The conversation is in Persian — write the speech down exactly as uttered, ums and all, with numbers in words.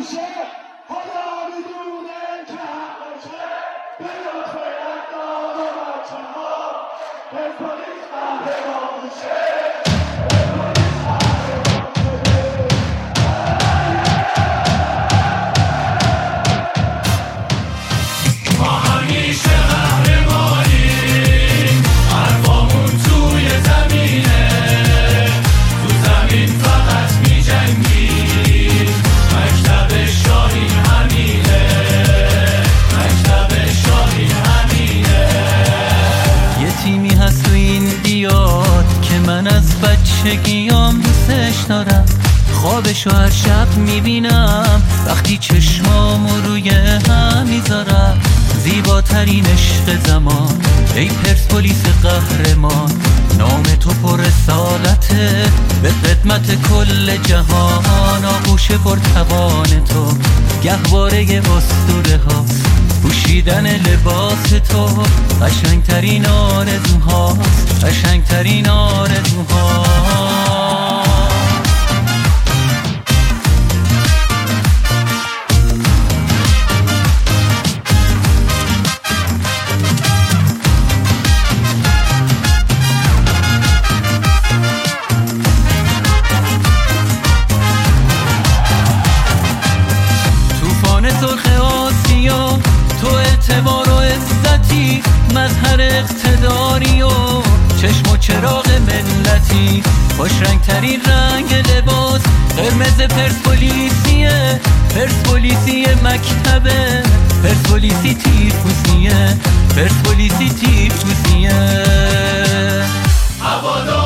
میشه خدا میدونه که همشه به لطف اقدار و بچه ها پرسپولیس قهرمان میشه. من از بچگیام دوستش دارم، خوابشو هر شب میبینم وقتی چشمامو روی هم میذارم. زیباترین عشق زمان ای پرسپولیس قهرمان، نام تو پر رسالته به خدمت کل جهان. آغوش پرتوان تو گهواره اسطوره هاست، پوشیدن لباس تو قشنگترین آرزوهاست، قشنگترین آرزوهاست. طوفان سرخ آسیا تو اعتبار و عزتی، مظهر اقتداری و چشم و چراغ ملتی. خوش رنگترین رنگ لباس قرمز پرسپولیسیه، پرسپولیسی مکتبه، پرسپولیسی تیفوسیه، پرسپولیسی تیفوسیه.